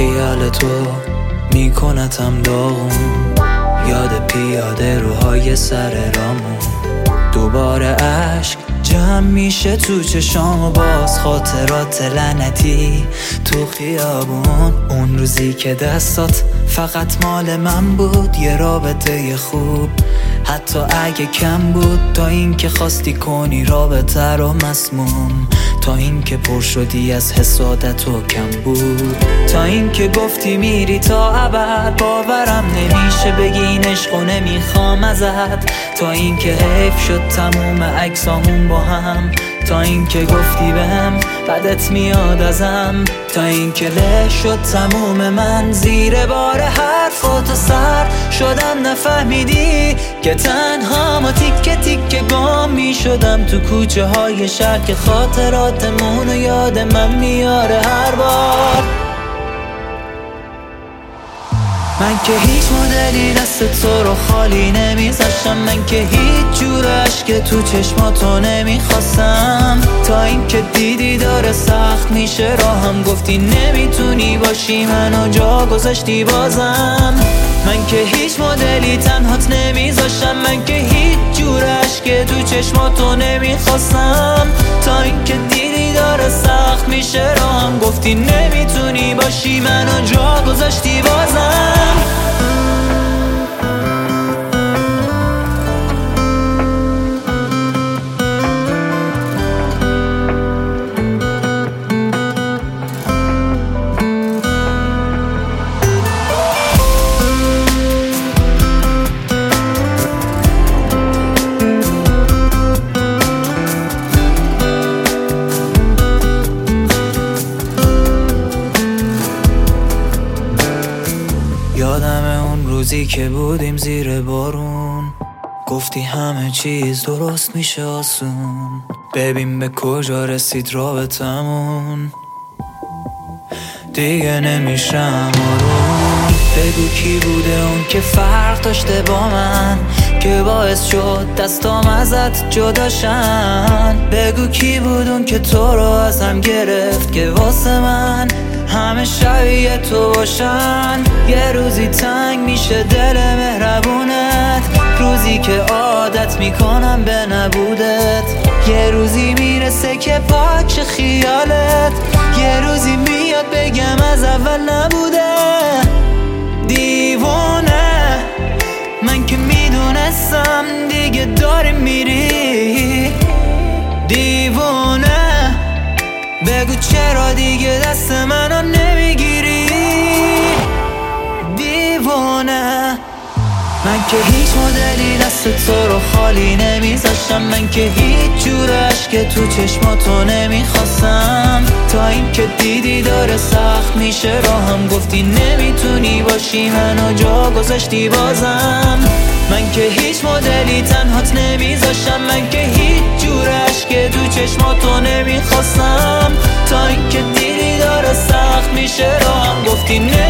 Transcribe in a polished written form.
خیال تو میکنتم داغون، یاد پیاده روهای سر رامون. دوباره عشق جمع میشه تو چشام و باز خاطرات لعنتی تو خیابون. اون روزی که دستات فقط مال من بود، یه رابطه خوب حتی اگه کم بود، تا اینکه خواستی کنی رابطه رو مسموم، تا اینکه پر شدی از حسادت و کم بود، تا اینکه گفتی میری تا ابد. باورم نمیشه بگی این عشقو نمیخوام ازت، تا اینکه حیف شد تموم عکسامون با هم، تا اینکه گفتی بهم بدت میاد ازم، تا اینکه له شد تموم من زیر بار حرفات. سر شدم نفهمیدی که تنها ما تیکه تیکه گام میشدم تو کوچه های شهر، که خاطراتمون و یاد من میاره هر بار. من که هیچ مدلی دست تو رو خالی نمیذاشتم، من که هیچ جور عشق تو چشماتو نمیخواستم، تا اینکه دیدی داره سخت میشه راهم، گفتی نمیتونی باشی منو جا گذاشتی بازم. من که هیچ مدلی تنهات نمیذاشتم، من که هیچ جور عشق تو چشماتو نمیخواستم، تا اینکه دیدی داره سخت میشه راهم، گفتی نمیتونی باشی منو جا گذاشتی بازم. یادم اون روزی که بودیم زیر بارون، گفتی همه چیز درست میشه آسون، ببین به کجا رسید رابطمون، دیگه نمیشم آروم. بگو کی بوده اون که فرق داشته با من، که باعث شد دستام ازت جداشن. بگو کی بود اون که تو رو ازم گرفت، که واسه من همه شبیه تو باشن. یه روزی تنگ میشه دل مهربونت، روزی که عادت میکنم به نبودت، یه روزی میرسه که پاک خیالت، یه روزی میاد بگم از اول نبوده. دیوانه من که میدونستم دیگه داری میری، دیوانه بگو چرا دیگه دست منو نمیگیری، دیوانه. من که هیچ مدلی دست تو رو خالی نمیذاشتم، من که هیچ جور عشق تو چشماتو نمیخواستم، تا اینکه دیدی داره سخت میشه راهم، گفتی نمیتونی باشی منو جا گذاشتی بازم. من که هیچ مدلی تنهات نمیذاشتم، من که هیچ جور عشق تو چشماتو نمیخواستم، تا اینکه دیدی داره سخت میشه راهم، گفتی